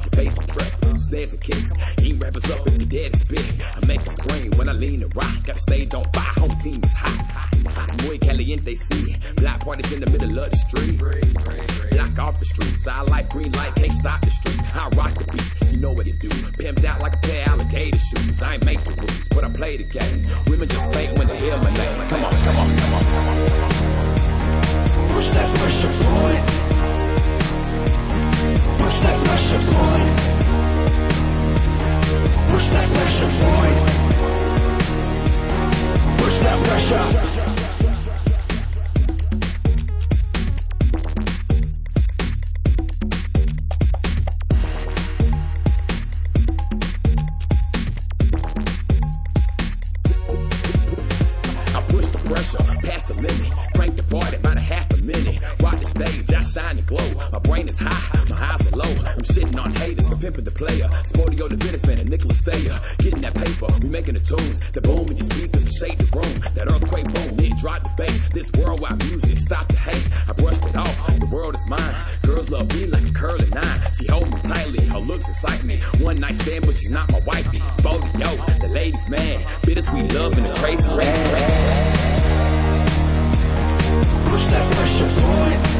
market pace and trap, snares and kicks. Eat rappers up if you dare to spit. I make a scream when I lean and rock. Got a stage on fire, home team is hot. Muy caliente, see. Block parties in the middle of the street. Block off the street, side light, green light, can't stop the street. I rock the beats, you know what it do. Pimped out like a pair of alligator shoes. I ain't make the rules, but I play the game. Women just fake when they hear my name. Come on, come on, come on, come on. Push that pressure point. Push that pressure point. Push that pressure point. Push that pressure. Past the limit, crank the party about a half a minute. Rock the stage, I shine and glow. My brain is high, my eyes are low. I'm shitting on haters for pimping the player. Sportio the businessman and Nicholas Thayer. Getting that paper, we making the tunes. The boom in your speakers, shake the room. That earthquake boom, it drop the bass. This worldwide music, stop the hate. I brushed it off, the world is mine. Girls love me like a curling nine. She hold me tightly, her looks excite me. One night stand, but she's not my wifey. Sportio, the ladies man. Bittersweet love and a crazy race. Push that pressure point.